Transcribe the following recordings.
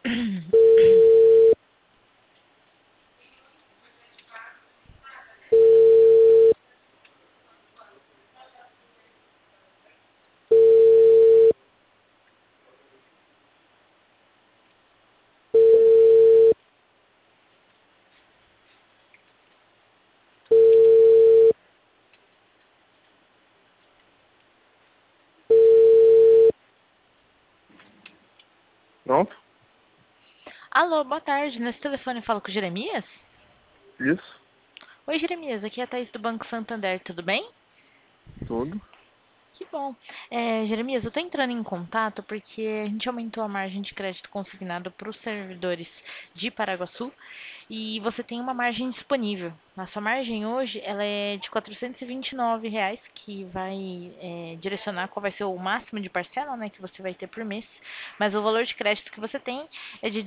Pronto? Alô, boa tarde. Nesse telefone eu falo com o Jeremias? Isso, Oi, Jeremias. Aqui é a Thaís do Banco Santander. Tudo bem? tudo. Que bom. Jeremias, eu estou entrando em contato porque a gente aumentou a margem de crédito consignado para os servidores de Paraguaçu e você tem uma margem disponível. A sua margem hoje ela é de R$ 429, que vai direcionar qual vai ser o máximo de parcela, né, que você vai ter por mês. Mas o valor de crédito que você tem é de R$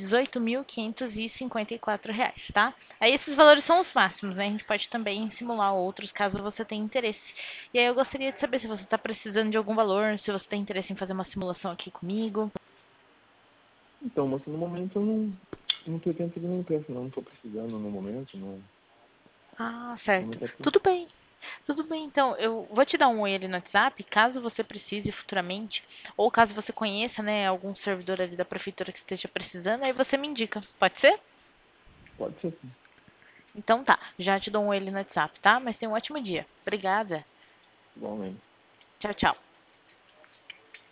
18.554, tá? Aí esses valores são os máximos, né? A gente pode também simular outros caso você tenha interesse. E aí eu gostaria de saber se você está precisando de algum valor, se você tem interesse em fazer uma simulação aqui comigo. Então, moça, no momento eu não tô tendo nenhum tempo, não tô precisando no momento, não. Ah, No certo. momento é tudo. Tudo bem. Tudo bem, então eu vou te dar um oi ali no WhatsApp, caso você precise futuramente, ou caso você conheça, né, algum servidor ali da prefeitura que esteja precisando, aí você me indica. Pode ser? Pode ser sim, Então tá, já te dou um oi ali no WhatsApp, tá? Mas tenha um ótimo dia. Obrigada. igualmente. Tchau, tchau.